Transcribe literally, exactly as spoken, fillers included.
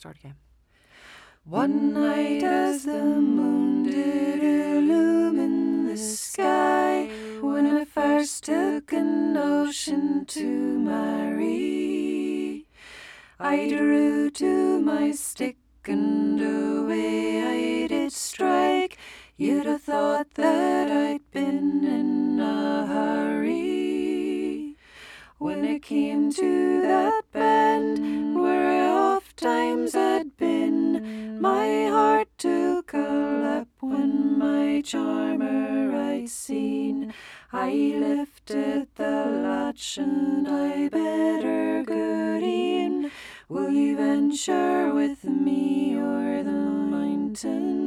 start again. One night as the moon did illumine the sky, when I first took a notion to marry, I drew to my stick and away I did strike. You'd have thought that I'd been in a hurry. When it came to that bend where I oft times had been, my heart took a leap when my charmer I'd seen. I lifted the latch and I bade her good e'en. Will you venture with me o'er the mountain